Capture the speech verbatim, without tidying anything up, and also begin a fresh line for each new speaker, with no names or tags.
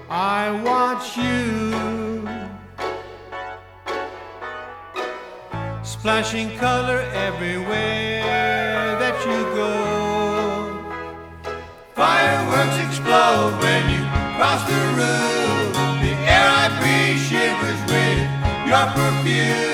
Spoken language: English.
I watch you splashing color everywhere that you go. Fireworks explode when you cross the room. The air I breathe shivers with your perfume.